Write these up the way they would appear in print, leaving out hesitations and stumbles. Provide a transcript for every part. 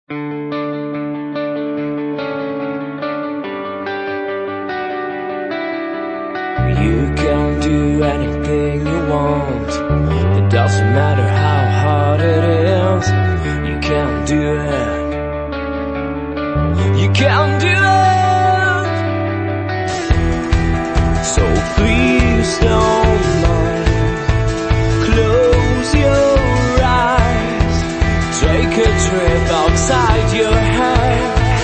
You can do anything you want. It doesn't matter how hard it is. You can do it. You can do it. So please don't mind. Close your eyes. Take a trip outside your head.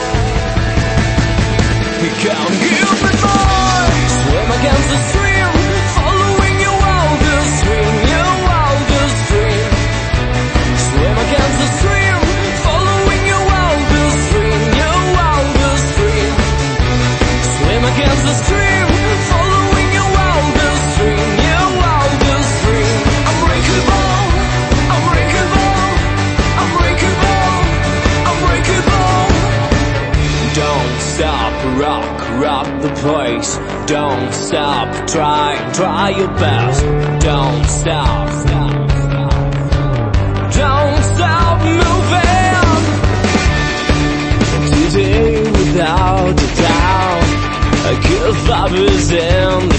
You can give it more. Swim against the stream, following your wildest dream, your wildest dream. Swim against the stream, following your wildest dream, your wildest dream. Swim against the stream, following your wildest dream, your wildest dream. Unbreakable, unbreakable, unbreakable, unbreakable. Don't stop, rock the place. Don't stop, try your best. Don't stop, don't stop moving. Today without a doubt, a good vibe is in